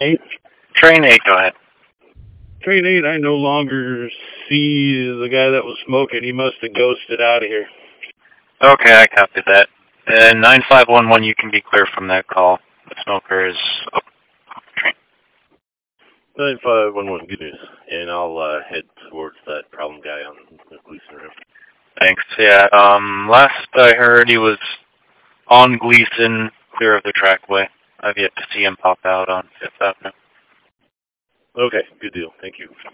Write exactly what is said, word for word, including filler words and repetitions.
eight? Train eight, go ahead. Train eight, I no longer see the guy that was smoking. He must have ghosted out of here. Okay, I copied that. And nine five one one, you can be clear from that call. The smoker is up the train. nine five one one, good news. And I'll uh, head towards that problem guy on the Gleason Road. Thanks. Yeah, um, last I heard he was on Gleason, clear of the trackway. I've yet to see him pop out on Fifth Avenue. Okay, good deal. Thank you.